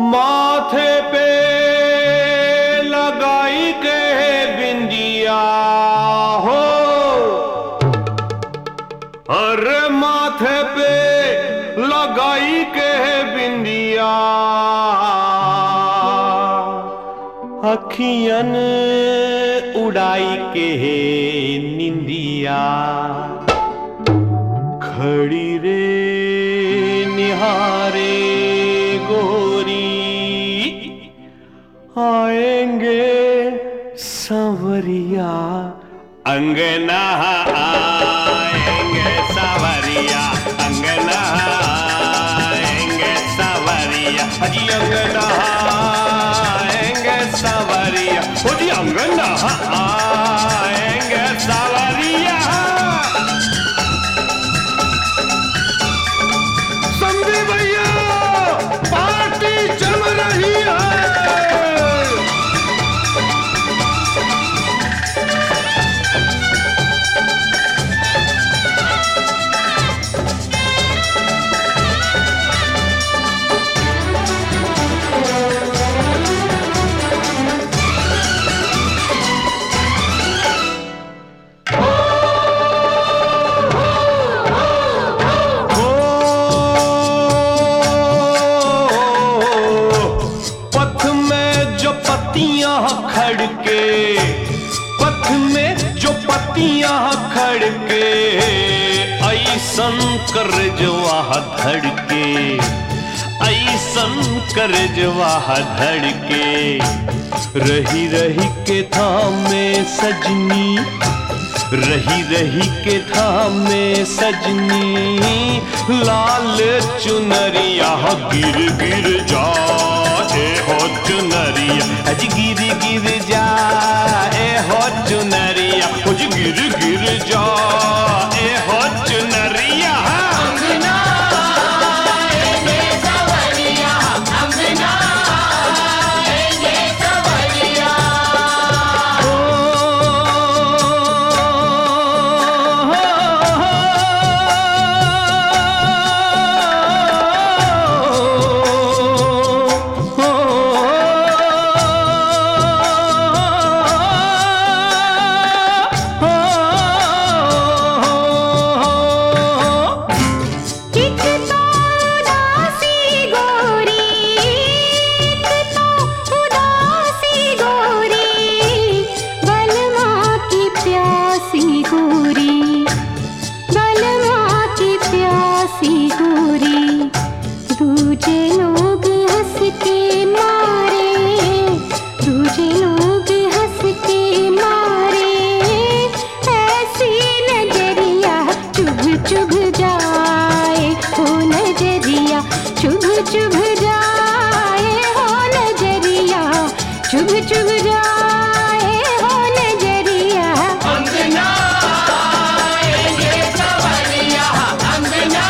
माथे पे लगाई के बिंदिया हो, अरे माथे पे लगाई के बिंदिया, अखियन उड़ाई के निंदिया, खड़ी रे निहारे गोरी, आएंगे सांवरिया अंगना, आएंगे सांवरिया अंगना, आएंगे सांवरिया जी अंगना, आएंगे सांवरिया ओ जी अंगना, आएंगे सांवरिया। समझे भैया, पार्टी जम रही है। खड़के पथ में जो पत्तियां खड़के, ऐसन कर जवाह धड़के, ऐसन कर जवाह धड़के, रही रही के थामे सजनी, रही रही के थामे सजनी, लाल चुनरिया गिर गिर जाए हो चुनरिया, अज गिर गिर जाए हो चुनरिया, अज गिर गिर जाए हो चुनरिया। अंगना आएंगे सांवरिया, अंगना आएंगे सांवरिया। दूजे लोग हंस के मारे, दूजे लोग हंस के मारे, ऐसी नजरिया चुभ चुभ जाए हो नजरिया, चुभ चुभ जाए हो नजरिया, चुभ चुभ जाए हो नजरिया। अंगना आएंगे सांवरिया, अंगना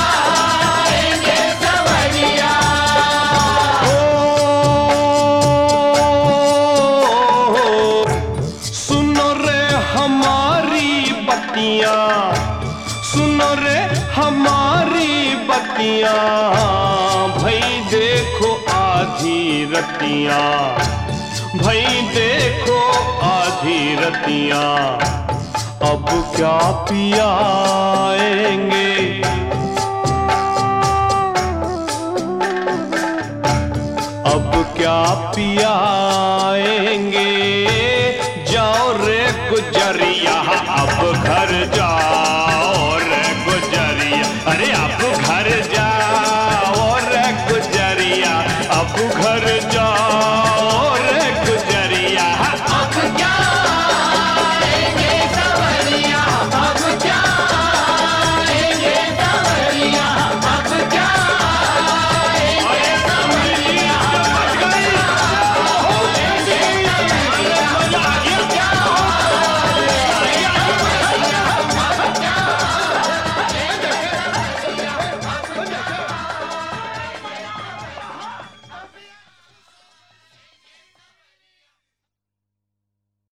सुनो रे हमारी बत्तियां, भाई देखो आधी रतियां, भाई देखो आधी रतियां, अब क्या पियाएंगे, अब क्या पियाएंगे,